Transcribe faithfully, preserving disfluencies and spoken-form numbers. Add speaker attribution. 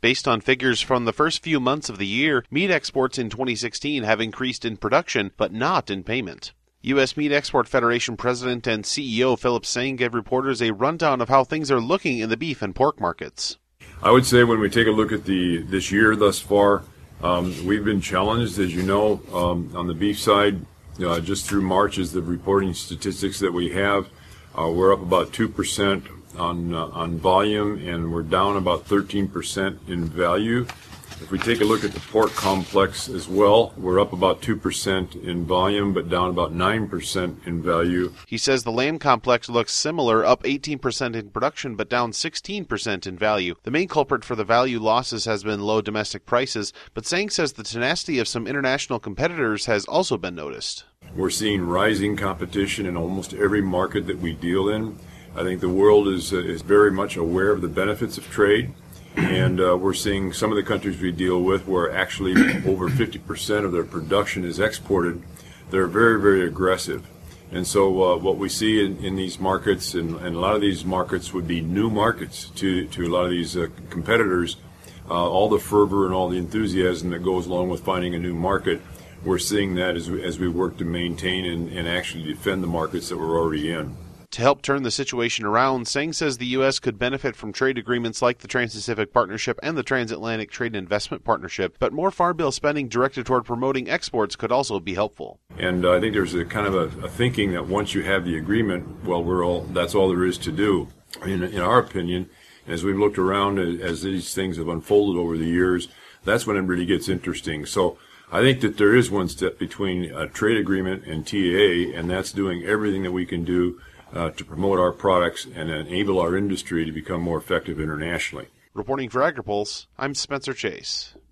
Speaker 1: Based on figures from the first few months of the year, meat exports in twenty sixteen have increased in production, but not in payment. U S. Meat Export Federation President and C E O Philip Tseng gave reporters a rundown of how things are looking in the beef and pork markets.
Speaker 2: I would say when we take a look at the this year thus far, um, we've been challenged, as you know, um, on the beef side. Uh, just through March is the reporting statistics that we have. Uh, we're up about two percent on uh, on volume, and we're down about thirteen percent in value. If we take a look at the pork complex as well, we're up about two percent in volume, but down about nine percent in value.
Speaker 1: He says the lamb complex looks similar, up eighteen percent in production, but down sixteen percent in value. The main culprit for the value losses has been low domestic prices, but Tseng says the tenacity of some international competitors has also been noticed.
Speaker 2: We're seeing rising competition in almost every market that we deal in. I think the world is, uh, is very much aware of the benefits of trade. And uh, we're seeing some of the countries we deal with where actually over fifty percent of their production is exported. They're very, very aggressive. And so uh, what we see in, in these markets, and, and a lot of these markets would be new markets to, to a lot of these uh, competitors, uh, all the fervor and all the enthusiasm that goes along with finding a new market, we're seeing that as we, as we work to maintain and, and actually defend the markets that we're already in.
Speaker 1: To help turn the situation around, Tseng says the U S could benefit from trade agreements like the Trans-Pacific Partnership and the Transatlantic Trade and Investment Partnership, but more farm bill spending directed toward promoting exports could also be helpful.
Speaker 2: And uh, I think there's a kind of a, a thinking that once you have the agreement, well, we're all that's all there is to do. In, in our opinion, as we've looked around as these things have unfolded over the years, that's when it really gets interesting. So I think that there is one step between a trade agreement and T A A, and that's doing everything that we can do Uh, to promote our products and enable our industry to become more effective internationally.
Speaker 1: Reporting for AgriPulse, I'm Spencer Chase.